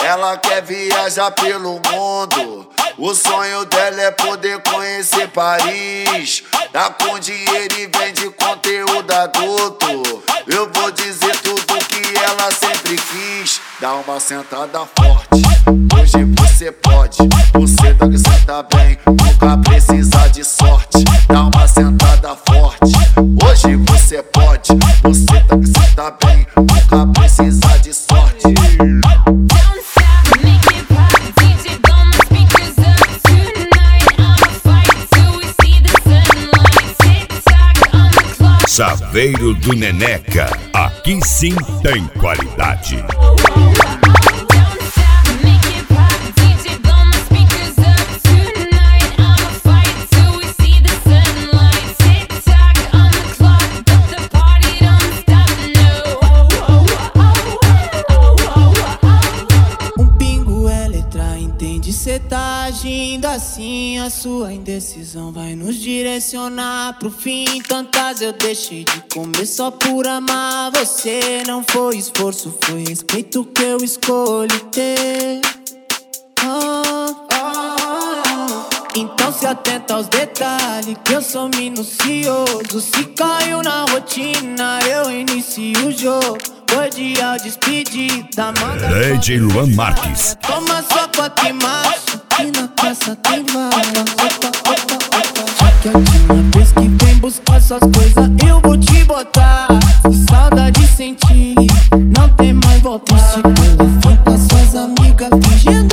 Ela quer viajar pelo mundo. O sonho dela é poder conhecer Paris. Tá com dinheiro e vende conteúdo adulto. Eu vou dizer tudo que ela sempre quis. Dá uma sentada forte, hoje você pode. Você tá que senta bem, nunca precisa de sorte. Dá uma sentada forte, hoje você pode. Você tá que senta bem, nunca precisa de sorte. Chaveiro do Neneca, aqui sim tem qualidade. Cê tá agindo assim, a sua indecisão vai nos direcionar pro fim. Tantas eu deixei de comer só por amar você. Não foi esforço, foi respeito que eu escolhi ter. Então se atenta aos detalhes, que eu sou minucioso. Se caiu na rotina, eu inicio o jogo. Foi dia despedida, manda DJ Luan Marques. Toma só 4 e macho, que na praça tem bala. Já que a última vez que vem buscar suas coisas, eu vou te botar. Se saudade sentir, não tem mais volta. Esse telefone com suas amigas fingindo